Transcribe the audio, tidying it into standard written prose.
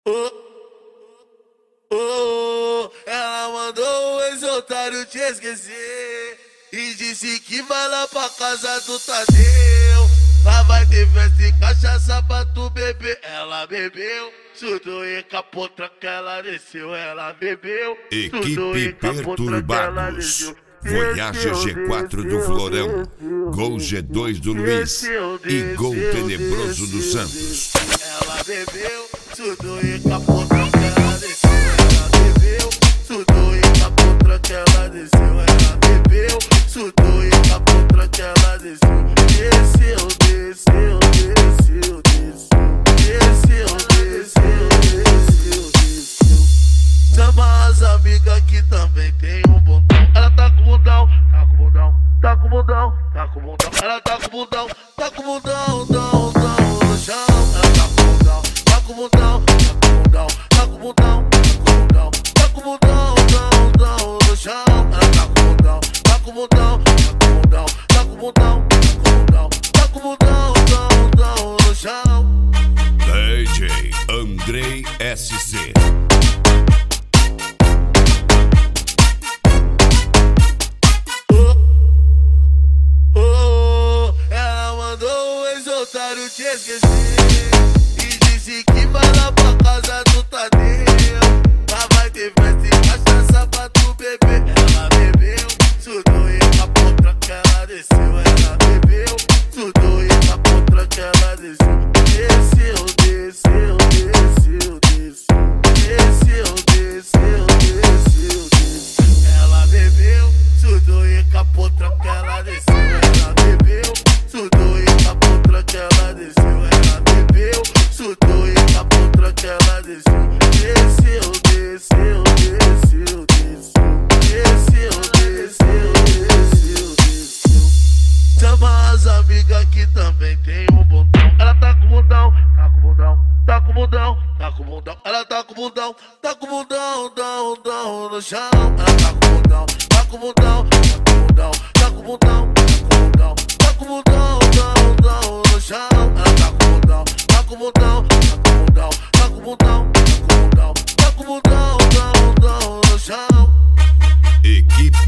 Oh, oh, ela mandou o ex-otário te esquecer e disse que vai lá pra casa do Tadeu. Lá vai ter festa e cachaça pra tu beber. Ela bebeu, surtou e capotra que ela desceu. Ela bebeu, Equipe Perturbados, Voyager G4 do Florão, Gol G2 do Luiz e Gol Tenebroso do Santos. Ela bebeu, surtou e capotra que ela desceu. Ela bebeu, surtou e capotra que ela desceu. Ela bebeu, surtou e capotra que ela desceu. Desceu, desceu, desceu, desceu, desceu, desceu, desceu. Chama as amigas que também tem um bundão. Ela tá com bundão, tá com bundão, tá com bundão, tá com bundão. Ela tá com bundão, tá com bundão, dão, dão no chão. Ela tá com bundão, tá com bundão, tá com bundão, tá com bundão, tá com bundão, dão, dão no chão. Ela tá com bundão, tá com bundão, tá com bundão, tá com bundão, dão, dão no chão. DJ Andrei SC. Otário te esquecer e disse que vai lá pra casa do Tadeu. Lá vai ter festa e cachaça pra tu beber. Ela bebeu, surtou e capotra que ela desceu. Ela bebeu, surtou e capotra que ela desceu. Desceu, desceu, desceu, desceu, desceu, desceu, desceu. Ela bebeu, surtou e capotra que ela desceu. Ela bebeu, surtou e capotra que ela desceu. Ela bebeu, surtou e capotra que ela desceu. Desceu, desceu, desceu, desceu, desceu, desceu, desceu. Chama as amigas que também tem um bundão. Ela tá com bundão, tá com bundão, tá com bundão, tá com bundão. Ela tá com bundão, tá com bundão, dão, dão no chão. Ela tá com bundão, tá com bundão, tá com bundão, tá com bundão, dão, dão no chão. Ela tá com bundão, tá com bundão, tá com bundão, tá com bundão, dão, dão no chão. Equipe